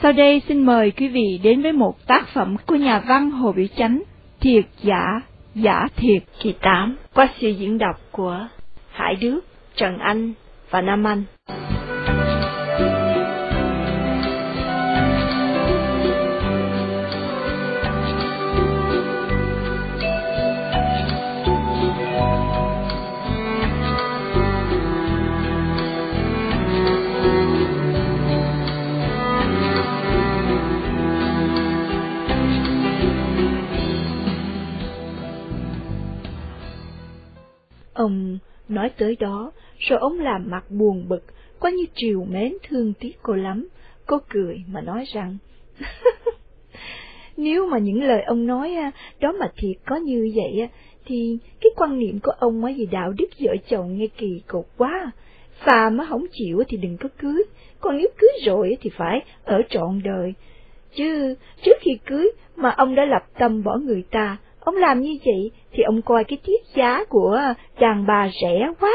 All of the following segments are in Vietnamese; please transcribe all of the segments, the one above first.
Sau đây xin mời quý vị đến với một tác phẩm của nhà văn Hồ Biểu Chánh, Thiệt Giả, Giả Thiệt kỳ 8, qua sự diễn đọc của Hải Đức, Trần Anh và Nam Anh. Ông nói tới đó, rồi ông làm mặt buồn bực, có như trìu mến thương tiếc cô lắm. Cô cười mà nói rằng, nếu mà những lời ông nói đó mà thiệt có như vậy, thì cái quan niệm của ông về đạo đức vợ chồng nghe kỳ cục quá. Phà mà không chịu thì đừng có cưới, còn nếu cưới rồi thì phải ở trọn đời. Chứ trước khi cưới mà ông đã lập tâm bỏ người ta, ông làm như vậy thì ông coi cái tiết giá của đàn bà rẻ quá.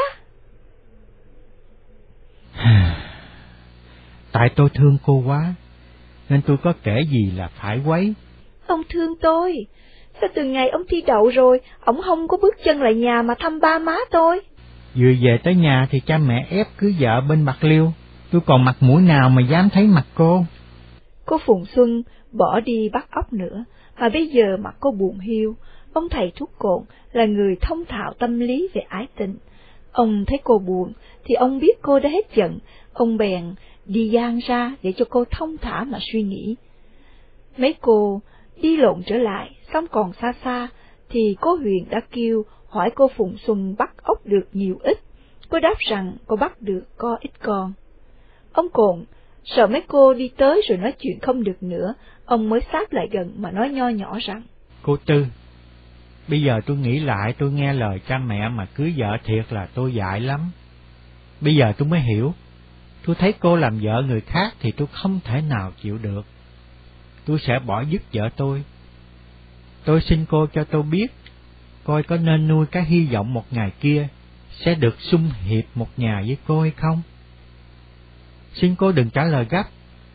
Tại tôi thương cô quá, nên tôi có kể gì là phải quấy. Ông thương tôi? Sao từ ngày ông thi đậu rồi, ông không có bước chân lại nhà mà thăm ba má tôi? Vừa về tới nhà thì cha mẹ ép cưới vợ bên Bạc Liêu, tôi còn mặt mũi nào mà dám thấy mặt cô. Cô Phùng Xuân bỏ đi bắt ốc nữa, mà bây giờ mặt cô buồn hiu. Ông thầy thuốc cồn là người thông thạo tâm lý về ái tình. Ông thấy cô buồn thì ông biết cô đã hết giận, ông bèn đi gian ra để cho cô thông thả mà suy nghĩ. Mấy cô đi lộn trở lại, xong còn xa xa thì cô Huyền đã kêu hỏi cô Phùng Xuân bắt ốc được nhiều ít. Cô đáp rằng cô bắt được có ít con. Ông Cồn sợ mấy cô đi tới rồi nói chuyện không được nữa, ông mới sáp lại gần mà nói nho nhỏ rằng, cô Tư, bây giờ tôi nghĩ lại, tôi nghe lời cha mẹ mà cưới vợ thiệt là tôi dại lắm. Bây giờ tôi mới hiểu, tôi thấy cô làm vợ người khác thì tôi không thể nào chịu được. Tôi sẽ bỏ dứt vợ tôi. Tôi xin cô cho tôi biết, coi có nên nuôi cái hy vọng một ngày kia sẽ được sum hiệp một nhà với cô hay không? Xin cô đừng trả lời gấp.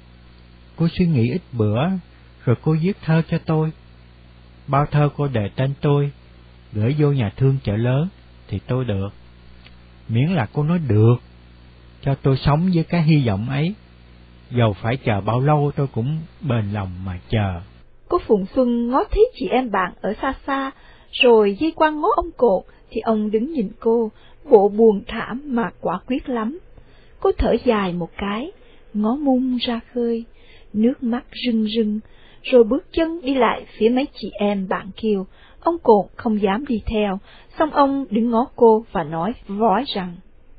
Cô suy nghĩ ít bữa, rồi cô viết thơ cho tôi. Bao thơ cô đề tên tôi, gửi vô nhà thương Chợ Lớn thì tôi được. Miễn là cô nói được, cho tôi sống với cái hy vọng ấy. Dầu phải chờ bao lâu tôi cũng bền lòng mà chờ. Cô Phùng Xuân ngó thấy chị em bạn ở xa xa, rồi dây quăng ngó ông Cột, thì ông đứng nhìn cô, bộ buồn thảm mà quả quyết lắm. Cô thở dài một cái, ngó mung ra khơi, nước mắt rưng rưng, rồi bước chân đi lại phía mấy chị em bạn kêu. Ông Cột không dám đi theo, xong ông đứng ngó cô và nói vói rằng,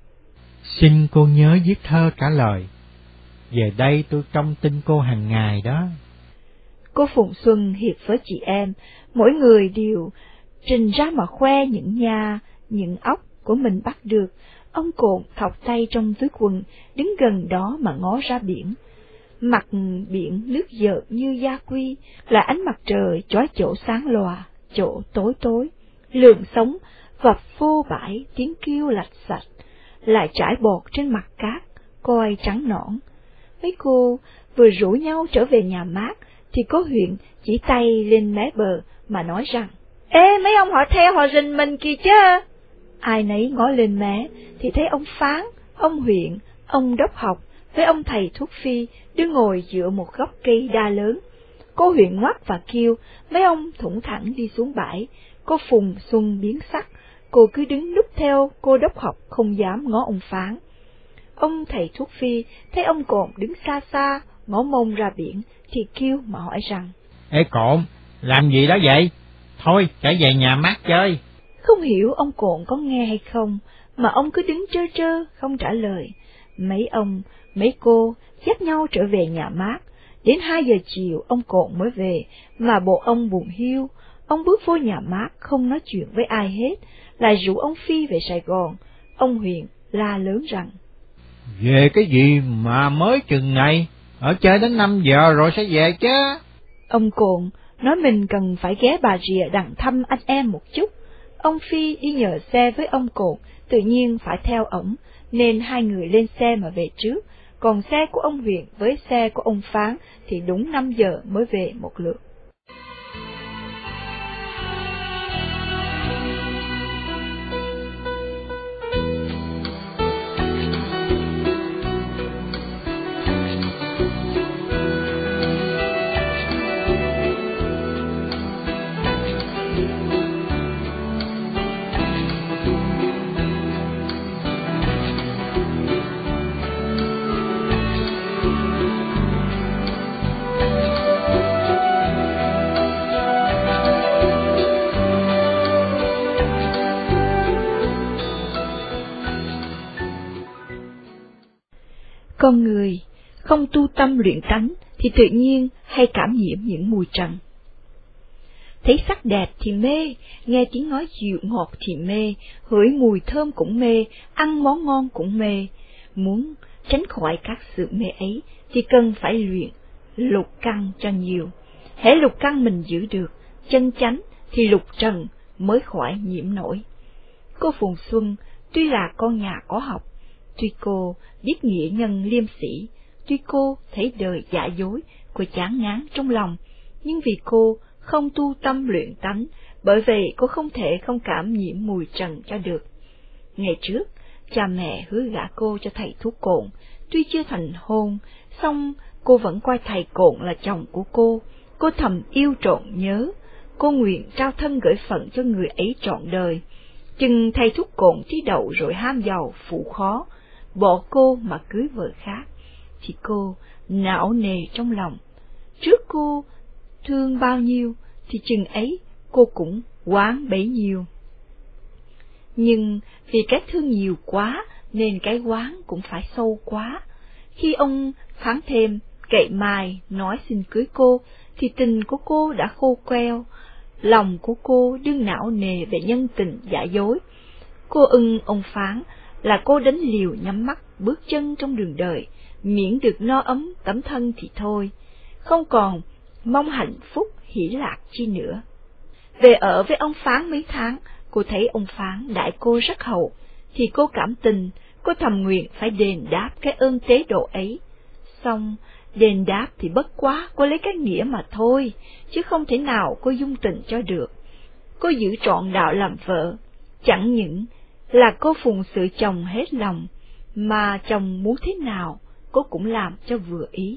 xin cô nhớ viết thơ trả lời. Về đây tôi trông tin cô hàng ngày đó. Cô Phùng Xuân hiệp với chị em, mỗi người đều trình ra mà khoe những nha, những ốc của mình bắt được. Ông Cồn thọc tay trong túi quần, đứng gần đó mà ngó ra biển. Mặt biển nước dợt như da quy, là ánh mặt trời chói chỗ sáng lòa, chỗ tối tối. Lượng sóng vập vô bãi, tiếng kêu lạch sạch, lại trải bọt trên mặt cát, coi trắng nõn. Mấy cô vừa rủ nhau trở về nhà mát, thì có Huyền chỉ tay lên mé bờ mà nói rằng, ê, mấy ông họ theo họ rình mình kìa chứ. Ai nấy ngó lên mé thì thấy ông Phán, ông Huyện, ông Đốc Học với ông thầy thuốc Phi đứng ngồi dựa một gốc cây đa lớn. Cô Huyện ngoắt và kêu, mấy ông thủng thẳng đi xuống bãi. Cô Phùng Xuân biến sắc, cô cứ đứng núp theo cô Đốc Học, không dám ngó ông Phán. Ông thầy thuốc Phi thấy ông Cồn đứng xa xa, ngó mông ra biển, thì kêu mà hỏi rằng, ê Cồn, làm gì đó vậy? Thôi, trở về nhà mát chơi. Không hiểu ông Cồn có nghe hay không, mà ông cứ đứng trơ trơ, không trả lời. Mấy ông, mấy cô dắt nhau trở về nhà mát. Đến 2 giờ chiều ông Cồn mới về, mà bộ ông buồn hiu. Ông bước vô nhà mát, không nói chuyện với ai hết, lại rủ ông Phi về Sài Gòn. Ông Huyền la lớn rằng, về cái gì mà mới chừng này, ở chơi đến 5 giờ rồi sẽ về chứ. Ông Cồn nói mình cần phải ghé Bà Rịa đặng thăm anh em một chút. Ông Phi đi nhờ xe với ông Cồn, tự nhiên phải theo ổng, nên hai người lên xe mà về trước, còn xe của ông Huyền với xe của ông Phán thì đúng 5 giờ mới về một lượt. Con người không tu tâm luyện tánh thì tự nhiên hay cảm nhiễm những mùi trần. Thấy sắc đẹp thì mê, nghe tiếng nói dịu ngọt thì mê, hửi mùi thơm cũng mê, ăn món ngon cũng mê. Muốn tránh khỏi các sự mê ấy thì cần phải luyện lục căn cho nhiều. Hễ lục căn mình giữ được chân chánh thì lục trần mới khỏi nhiễm nổi. Cô Phùng Xuân tuy là con nhà có học, tuy cô biết nghĩa nhân liêm sĩ, tuy cô thấy đời giả dối, cô chán ngán trong lòng, nhưng vì cô không tu tâm luyện tánh, bởi vậy cô không thể không cảm nhiễm mùi trần cho được. Ngày trước, cha mẹ hứa gả cô cho thầy thuốc cồn, tuy chưa thành hôn, song cô vẫn coi thầy cồn là chồng của cô thầm yêu trộn nhớ, cô nguyện trao thân gửi phận cho người ấy trọn đời. Chừng thầy thuốc cồn thi đậu rồi ham giàu phụ khó, bỏ cô mà cưới vợ khác, thì cô não nề trong lòng. Trước cô thương bao nhiêu, thì chừng ấy cô cũng oán bấy nhiêu. Nhưng vì cái thương nhiều quá, nên cái oán cũng phải sâu quá. Khi ông Phán Thêm cậy mài nói xin cưới cô, thì tình của cô đã khô queo, lòng của cô đương não nề về nhân tình giả dối. Cô ưng ông Phán là cô đánh liều nhắm mắt bước chân trong đường đời, miễn được no ấm tấm thân thì thôi, không còn mong hạnh phúc hỷ lạc chi nữa. Về ở với ông Phán mấy tháng, cô thấy ông Phán đãi cô rất hậu, thì cô cảm tình, cô thầm nguyện phải đền đáp cái ơn tế độ ấy. Xong đền đáp thì bất quá cô lấy cái nghĩa mà thôi, chứ không thể nào cô dung tình cho được. Cô giữ trọn đạo làm vợ, chẳng những là cô phụng sự chồng hết lòng, mà chồng muốn thế nào cô cũng làm cho vừa ý.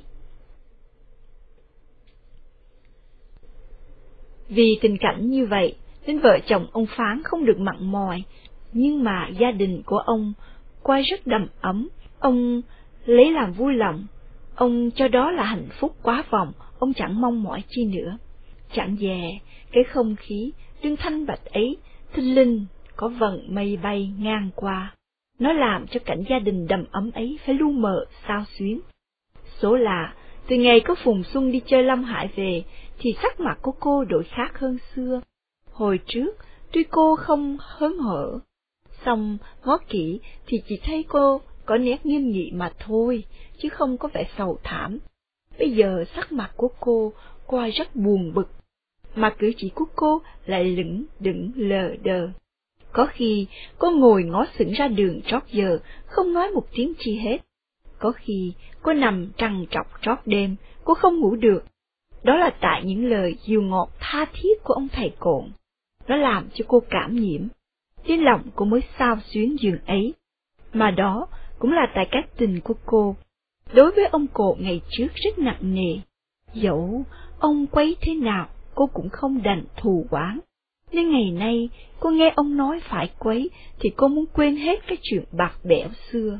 Vì tình cảnh như vậy nên vợ chồng ông Phán không được mặn mòi, nhưng mà gia đình của ông coi rất đầm ấm, ông lấy làm vui lòng, ông cho đó là hạnh phúc quá vòng, ông chẳng mong mỏi chi nữa. Chẳng dè cái không khí đương thanh bạch ấy, thinh linh có vầng mây bay ngang qua, nó làm cho cảnh gia đình đầm ấm ấy phải lu mờ xao xuyến. Số là từ ngày có Phùng Xuân đi chơi Lâm Hải về, thì sắc mặt của cô đổi khác hơn xưa. Hồi trước tuy cô không hớn hở, song ngó kỹ thì chỉ thấy cô có nét nghiêm nghị mà thôi, chứ không có vẻ sầu thảm. Bây giờ sắc mặt của cô coi rất buồn bực, mà cử chỉ của cô lại lững đững lờ đờ. Có khi cô ngồi ngó sững ra đường trót giờ, không nói một tiếng chi hết. Có khi cô nằm trằn trọc trót đêm, cô không ngủ được. Đó là tại những lời dịu ngọt tha thiết của ông thầy cồn. Nó làm cho cô cảm nhiễm, đến lòng cô mới xao xuyến giường ấy. Mà đó cũng là tại cái tình của cô đối với ông cồn ngày trước rất nặng nề. Dẫu ông quấy thế nào, cô cũng không đành thù oán. Nên ngày nay cô nghe ông nói phải quấy, thì cô muốn quên hết cái chuyện bạc bẽo xưa.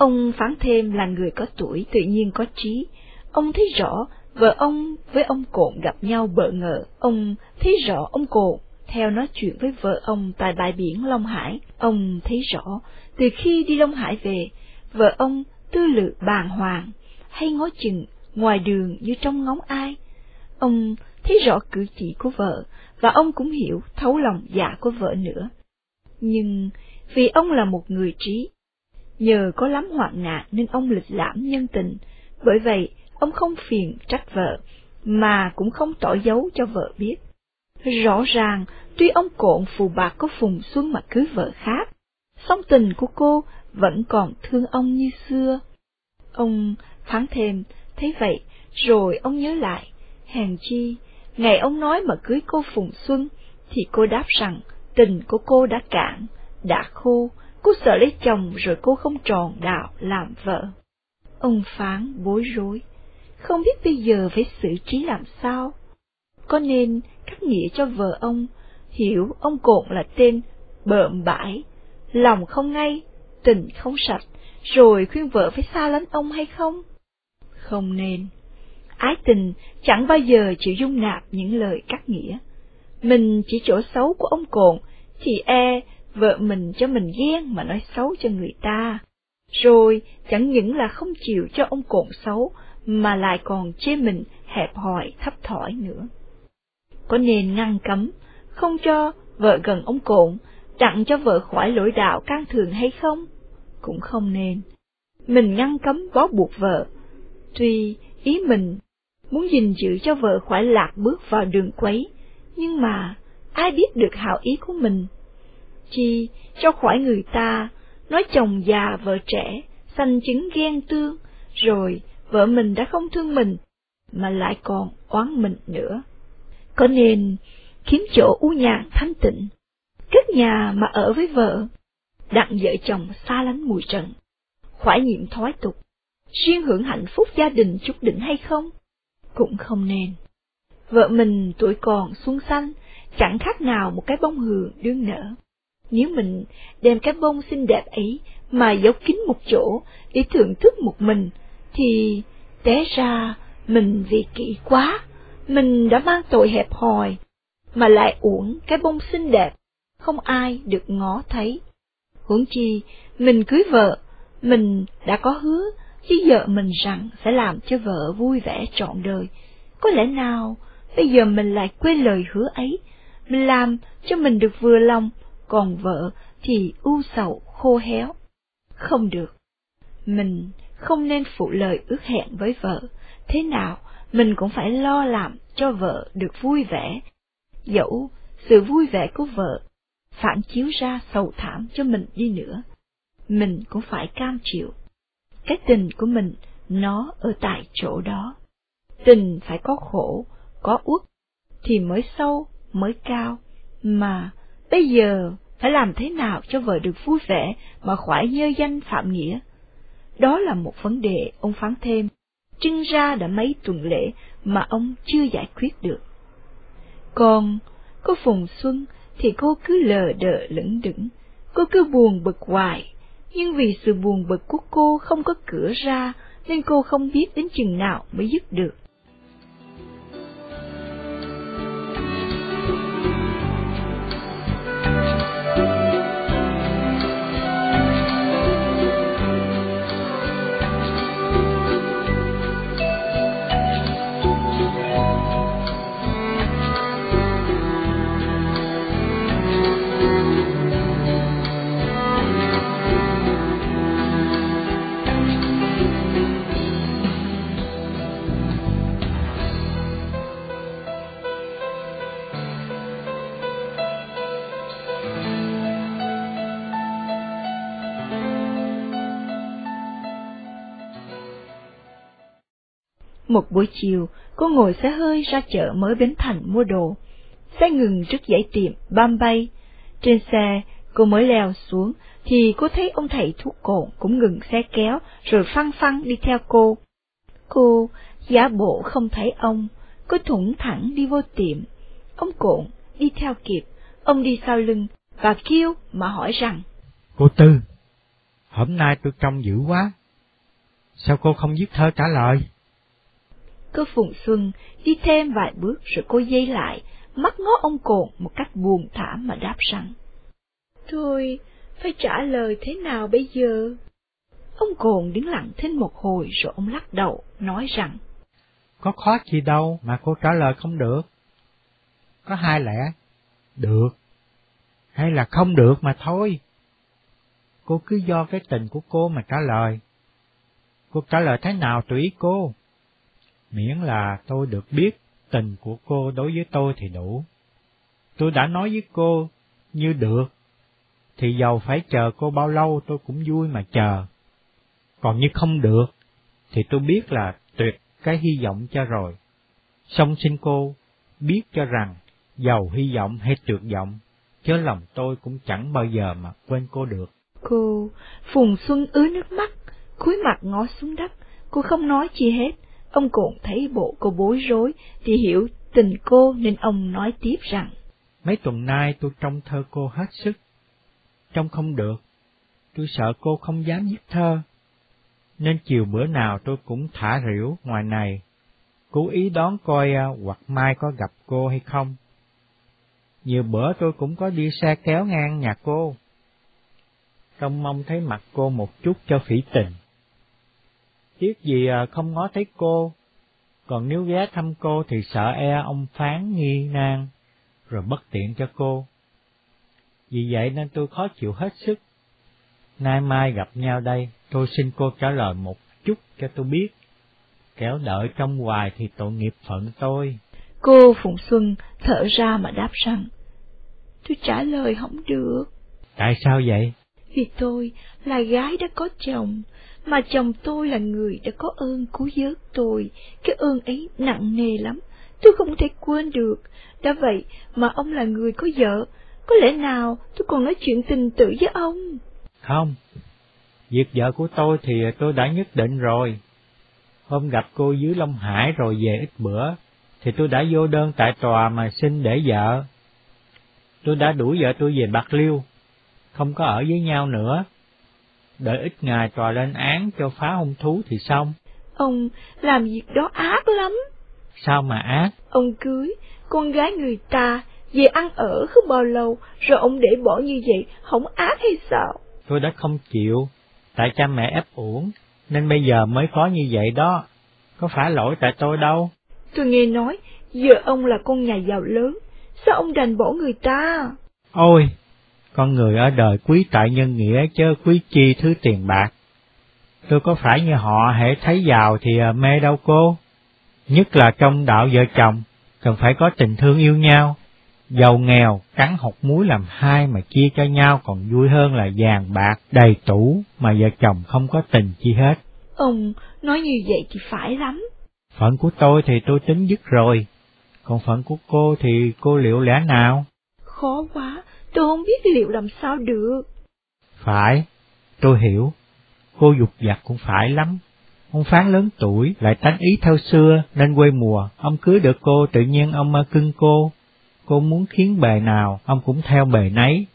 Ông Phán Thêm là người có tuổi, tự nhiên có trí. Ông thấy rõ vợ ông với ông Cộn gặp nhau bợ ngỡ. Ông thấy rõ ông Cộn theo nói chuyện với vợ ông tại bãi biển Long Hải. Ông thấy rõ từ khi đi Long Hải về, vợ ông tư lự bàng hoàng, hay ngó chừng ngoài đường như trông ngóng ai. Ông thấy rõ cử chỉ của vợ, và ông cũng hiểu thấu lòng dạ của vợ nữa. Nhưng vì ông là một người trí, nhờ có lắm hoạn nạn nên ông lịch lãm nhân tình, bởi vậy ông không phiền trách vợ, mà cũng không tỏ dấu cho vợ biết. Rõ ràng, tuy ông Cộn phù bạc có Phùng Xuân mà cưới vợ khác, song tình của cô vẫn còn thương ông như xưa. Ông Phán Thêm thấy vậy, rồi ông nhớ lại, hèn chi, ngày ông nói mà cưới cô Phùng Xuân, thì cô đáp rằng tình của cô đã cạn, đã khô, cô sợ lấy chồng rồi cô không tròn đạo làm vợ. Ông Phán bối rối, không biết bây giờ phải xử trí làm sao. Có nên cắt nghĩa cho vợ ông hiểu ông Cộn là tên bợm bãi, lòng không ngay, tình không sạch, rồi khuyên vợ phải xa lánh ông hay không? Không nên. Ái tình chẳng bao giờ chịu dung nạp những lời cắt nghĩa. Mình chỉ chỗ xấu của ông Cộn, thì vợ mình cho mình ghen mà nói xấu cho người ta. Rồi chẳng những là không chịu cho ông Cộn xấu, mà lại còn chê mình hẹp hòi thấp thỏi nữa. Có nên ngăn cấm, không cho vợ gần ông Cộn, đặng cho vợ khỏi lỗi đạo can thường hay không? Cũng không nên. Mình ngăn cấm bó buộc vợ, tuy ý mình muốn gìn giữ cho vợ khỏi lạc bước vào đường quấy, nhưng mà ai biết được hảo ý của mình. Chi cho khỏi người ta nói chồng già vợ trẻ, sanh chứng ghen tương, rồi vợ mình đã không thương mình, mà lại còn oán mình nữa. Có nên kiếm chỗ u nhàn thanh tịnh, cất nhà mà ở với vợ, đặng vợ chồng xa lánh mùi trần, khỏi nhiễm thói tục, riêng hưởng hạnh phúc gia đình chút đỉnh hay không? Cũng không nên. Vợ mình tuổi còn xuân xanh, chẳng khác nào một cái bông hường đương nở. Nếu mình đem cái bông xinh đẹp ấy mà giấu kín một chỗ để thưởng thức một mình, thì té ra mình vì kỹ quá, mình đã mang tội hẹp hòi, mà lại uổng cái bông xinh đẹp, không ai được ngó thấy. Huống chi, mình cưới vợ, mình đã có hứa với vợ mình rằng sẽ làm cho vợ vui vẻ trọn đời. Có lẽ nào bây giờ mình lại quên lời hứa ấy, mình làm cho mình được vừa lòng, còn vợ thì u sầu khô héo. Không được, mình không nên phụ lời ước hẹn với vợ, thế nào mình cũng phải lo làm cho vợ được vui vẻ, dẫu sự vui vẻ của vợ phản chiếu ra sầu thảm cho mình đi nữa, mình cũng phải cam chịu. Cái tình của mình nó ở tại chỗ đó. Tình phải có khổ, có uất thì mới sâu, mới cao, mà bây giờ phải làm thế nào cho vợ được vui vẻ mà khỏi nhơ danh phạm nghĩa? Đó là một vấn đề ông Phán Thêm trưng ra đã mấy tuần lễ mà ông chưa giải quyết được. Còn cô Phùng Xuân thì cô cứ lờ đờ lững đững, cô cứ buồn bực hoài, nhưng vì sự buồn bực của cô không có cửa ra nên cô không biết đến chừng nào mới dứt được. Một buổi chiều, cô ngồi xe hơi ra chợ mới Bến Thành mua đồ. Xe ngừng trước dãy tiệm Bombay. Trên xe, cô mới leo xuống, thì cô thấy ông thầy thuốc cồn cũng ngừng xe kéo, rồi phăng phăng đi theo cô. Cô giả bộ không thấy ông, cô thủng thẳng đi vô tiệm. Ông cồn đi theo kịp, ông đi sau lưng, và kêu mà hỏi rằng: Cô Tư, Hôm nay tôi trông dữ quá. Sao cô không viết thơ trả lời? Cô Phùng Xuân đi thêm vài bước rồi cô giây lại, mắt ngó ông Cồn một cách buồn thảm mà đáp rằng: Tôi phải trả lời thế nào bây giờ? Ông Cồn đứng lặng thinh một hồi rồi ông lắc đầu, nói rằng: Có khó gì đâu mà cô trả lời không được. Có hai lẽ, được, hay là không được mà thôi. Cô cứ do cái tình của cô mà trả lời. Cô trả lời thế nào tùy ý cô. Miễn là tôi được biết tình của cô đối với tôi thì đủ. Tôi đã nói với cô như được, thì dầu phải chờ cô bao lâu tôi cũng vui mà chờ. Còn như không được, thì tôi biết là tuyệt cái hy vọng cho rồi. Song xin cô biết cho rằng, dầu hy vọng hay tuyệt vọng, chớ lòng tôi cũng chẳng bao giờ mà quên cô được. Cô Phùng Xuân ứa nước mắt, cúi mặt ngó xuống đất, cô không nói chi hết. Ông Cồn thấy bộ cô bối rối, thì hiểu tình cô nên ông nói tiếp rằng: Mấy tuần nay tôi trông thơ cô hết sức. Trông không được, tôi sợ cô không dám viết thơ. Nên chiều bữa nào tôi cũng thả rỉu ngoài này, cố ý đón coi hoặc mai có gặp cô hay không. Nhiều bữa tôi cũng có đi xe kéo ngang nhà cô, trông mong thấy mặt cô một chút cho phỉ tình. Tiếc gì không ngó thấy cô, còn nếu ghé thăm cô thì sợ ông Phán nghi nan, rồi bất tiện cho cô. Vì vậy nên tôi khó chịu hết sức. Nay mai gặp nhau đây, tôi xin cô trả lời một chút cho tôi biết, kẻo đợi trong hoài thì tội nghiệp phận tôi. Cô Phùng Xuân thở ra mà đáp rằng: Tôi trả lời không được. Tại sao vậy? Vì tôi là gái đã có chồng, mà chồng tôi là người đã có ơn cứu vớt tôi. Cái ơn ấy nặng nề lắm, tôi không thể quên được. Đã vậy mà ông là người có vợ, có lẽ nào tôi còn nói chuyện tình tử với ông? Không, việc vợ của tôi thì tôi đã nhất định rồi. Hôm gặp cô dưới Long Hải rồi về ít bữa, thì tôi đã vô đơn tại tòa mà xin để vợ. Tôi đã đuổi vợ tôi về Bạc Liêu, không có ở với nhau nữa. Đợi ít ngày tòa lên án cho phá hôn thú thì xong. Ông làm việc đó ác lắm. Sao mà ác? Ông cưới con gái người ta, về ăn ở không bao lâu, rồi ông để bỏ như vậy, không ác hay sao? Tôi đã không chịu, tại cha mẹ ép uổng, nên bây giờ mới có như vậy đó. Có phải lỗi tại tôi đâu. Tôi nghe nói, vợ ông là con nhà giàu lớn, sao ông đành bỏ người ta? Ôi, con người ở đời quý tại nhân nghĩa chớ quý chi thứ tiền bạc. Tôi có phải như họ hễ thấy giàu thì mê đâu cô. Nhất là trong đạo vợ chồng, cần phải có tình thương yêu nhau. Giàu nghèo, cắn hột muối làm hai mà chia cho nhau còn vui hơn là vàng bạc đầy tủ mà vợ chồng không có tình chi hết. Ông nói như vậy thì phải lắm. Phận của tôi thì tôi tính dứt rồi, còn phận của cô thì cô liệu lẽ nào? Khó quá, tôi không biết liệu làm sao được. Phải, tôi hiểu, cô dục vặt cũng phải lắm. Ông Phán lớn tuổi, lại tánh ý theo xưa, nên quê mùa, ông cưới được cô tự nhiên ông cưng cô. Cô muốn khiến bề nào, ông cũng theo bề nấy.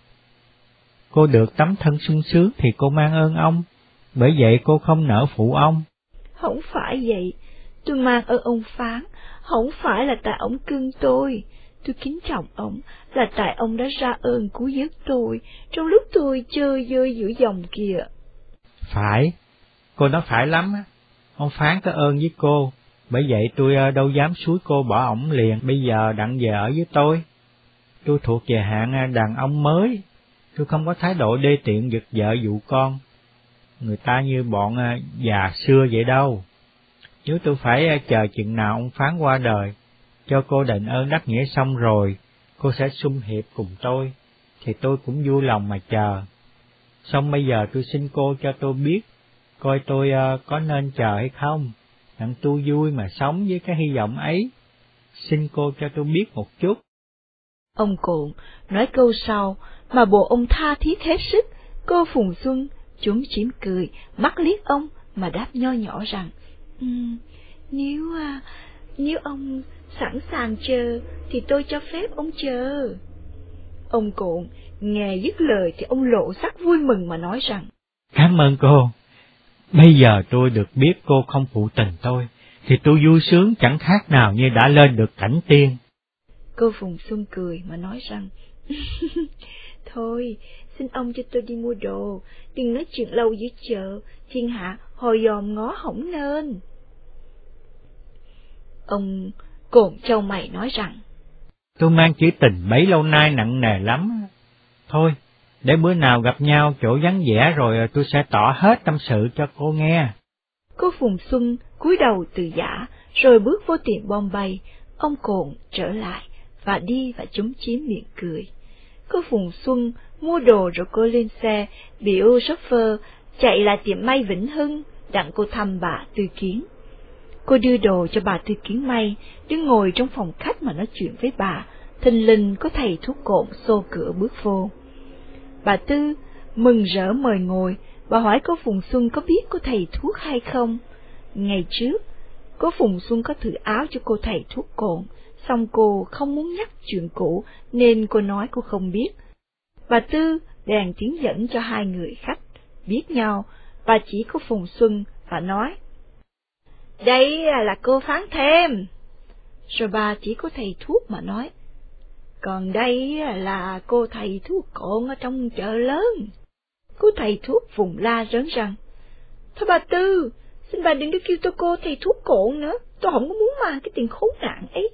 Cô được tấm thân sung sướng thì cô mang ơn ông, bởi vậy cô không nỡ phụ ông. Không phải vậy, tôi mang ơn ông Phán, không phải là tại ông cưng tôi. Tôi kính trọng ông là tại ông đã ra ơn cứu vớt tôi trong lúc tôi chơi vơi giữa dòng kìa. Phải, cô nói phải lắm á. Ông Phán có ơn với cô, bởi vậy tôi đâu dám xúi cô bỏ ổng liền bây giờ đặng về ở với tôi. Tôi thuộc về hạng đàn ông mới, tôi không có thái độ đê tiện giật vợ dụ con. Người ta như bọn già xưa vậy đâu. Nếu tôi phải chờ chừng nào ông Phán qua đời, cho cô đền ơn đáp nghĩa xong rồi, cô sẽ sum hiệp cùng tôi, thì tôi cũng vui lòng mà chờ. Xong bây giờ tôi xin cô cho tôi biết, coi tôi có nên chờ hay không, đặng tôi vui mà sống với cái hy vọng ấy. Xin cô cho tôi biết một chút. Ông Cồn nói câu sau, mà bộ ông tha thiết hết sức. Cô Phùng Xuân chúm chím cười, mắt liếc ông mà đáp nho nhỏ rằng: Nếu ông sẵn sàng chờ, thì tôi cho phép ông chờ. Ông Cồn nghe dứt lời thì ông lộ sắc vui mừng mà nói rằng: Cảm ơn cô. Bây giờ tôi được biết cô không phụ tình tôi, thì tôi vui sướng chẳng khác nào như đã lên được cảnh tiên. Cô Phùng Xuân cười mà nói rằng, thôi, xin ông cho tôi đi mua đồ, đừng nói chuyện lâu dưới chợ, thiên hạ hồi dòm ngó hỏng nên. Ông Cồn Châu Mày nói rằng, tôi mang chữ tình bấy lâu nay nặng nề lắm. Thôi, để bữa nào gặp nhau chỗ vắng vẻ rồi tôi sẽ tỏ hết tâm sự cho cô nghe. Cô Phùng Xuân cúi đầu từ giả, rồi bước vô tiệm Bombay. Ông Cồn trở lại và đi và chúm chím miệng cười. Cô Phùng Xuân mua đồ rồi cô lên xe, biểu chauffeur chạy lại tiệm may Vĩnh Hưng, đặng cô thăm bà Tư Kiến. Cô đưa đồ cho bà Tư Kiến may, đứng ngồi trong phòng khách mà nói chuyện với bà. Thình lình có thầy thuốc Cồn xô cửa bước vô. Bà Tư mừng rỡ mời ngồi. Bà hỏi cô Phùng Xuân có biết cô thầy thuốc hay không. Ngày trước, cô Phùng Xuân có thử áo cho cô thầy thuốc Cồn, xong cô không muốn nhắc chuyện cũ nên cô nói cô không biết. Bà Tư bèn tiến dẫn cho hai người khách biết nhau. Bà chỉ cô Phùng Xuân và nói, đây là cô Phán Thêm. Rồi bà chỉ cô thầy thuốc mà nói, còn đây là cô thầy thuốc Cồn ở trong chợ lớn. Cô thầy thuốc vùng la rớn rằng, thôi bà Tư, xin bà đừng có kêu tôi cô thầy thuốc Cồn nữa, tôi không có muốn mang cái tiền khốn nạn ấy.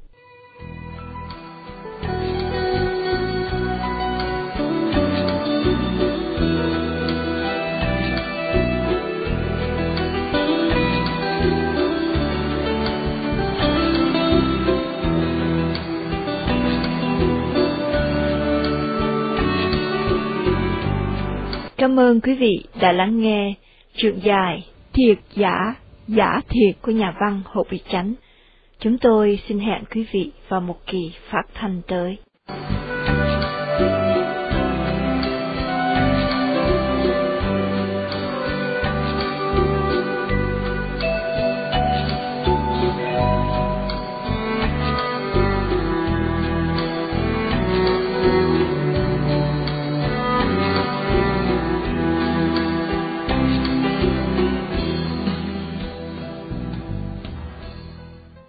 Cảm ơn quý vị đã lắng nghe truyện dài Thiệt Giả, Giả Thiệt của nhà văn Hồ Việt Chánh. Chúng tôi xin hẹn quý vị vào một kỳ phát thanh tới.